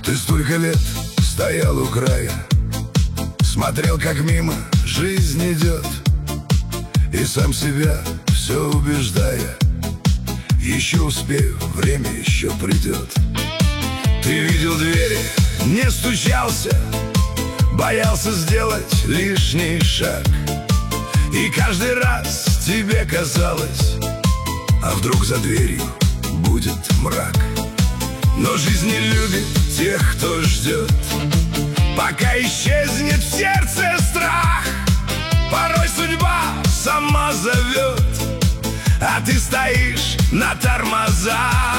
Ты столько лет стоял у края, смотрел, как мимо жизнь идет, и сам себя все убеждая: еще успею, время еще придет. Ты видел двери, не стучался, боялся сделать лишний шаг, и каждый раз тебе казалось: а вдруг за дверью будет мрак. Но жизнь не любит тех, кто ждет, пока исчезнет в сердце страх. Порой судьба сама зовет, а ты стоишь на тормозах.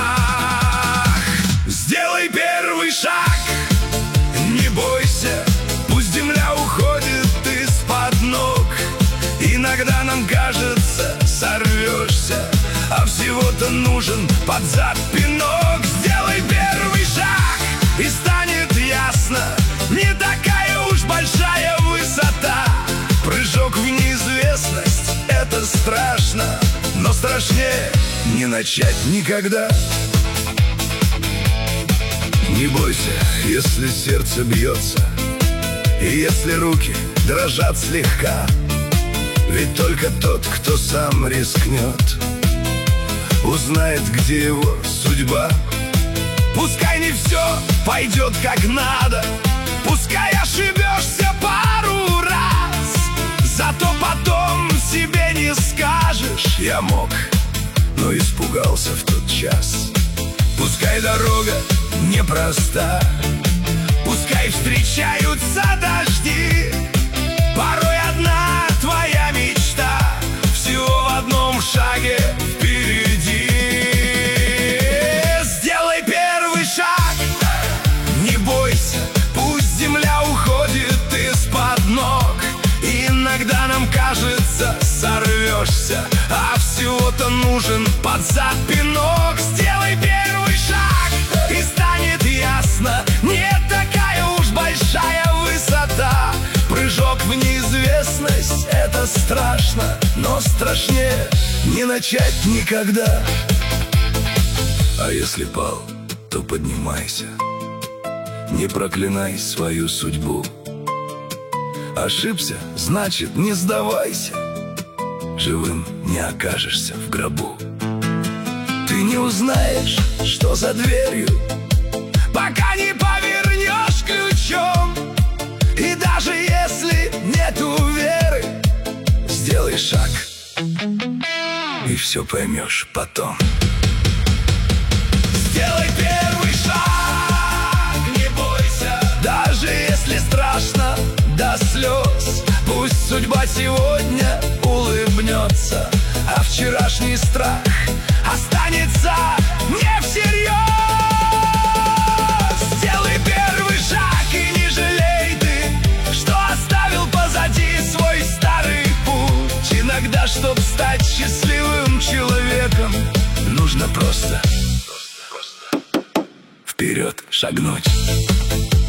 Сделай первый шаг, не бойся, пусть земля уходит из-под ног. Иногда нам кажется, сорвешься, а всего-то нужен под зад пинок. Сделай первый шаг, и станет ясно: не такая уж большая высота. Прыжок в неизвестность — это страшно, но страшнее не начать никогда. Не бойся, если сердце бьется, и если руки дрожат слегка, ведь только тот, кто сам рискнет, узнает, где его судьба. Пускай не все пойдет как надо, пускай ошибешься пару раз, зато потом себе не скажешь: я мог, но испугался в тот час. Пускай дорога непроста, пускай встречаются дожди, порой одна твоя мечта всего в одном шаге впереди. Сделай первый шаг, не бойся, пусть земля уходит из-под ног. Иногда нам кажется, сорвешься, а всего-то нужен под зад пинок. Сделай первый шаг, и станет ясно: не такая уж большая высота. Прыжок в неизвестность — это страшно, но страшнее не начать никогда. А если пал, то поднимайся, не проклинай свою судьбу. Ошибся, значит, не сдавайся, живым не окажешься в гробу. Ты не узнаешь, что за дверью, пока не повернешь ключом. И даже если нету веры, сделай шаг, и все поймешь потом. Сделай первый шаг, не бойся, даже если страшно до слез. Пусть судьба сегодня улыбнется, а вчерашний страх останется не всерьез. Сделай первый шаг, и не жалей ты, что оставил позади свой старый путь. Иногда, чтоб стать счастливым человеком, нужно просто вперед шагнуть.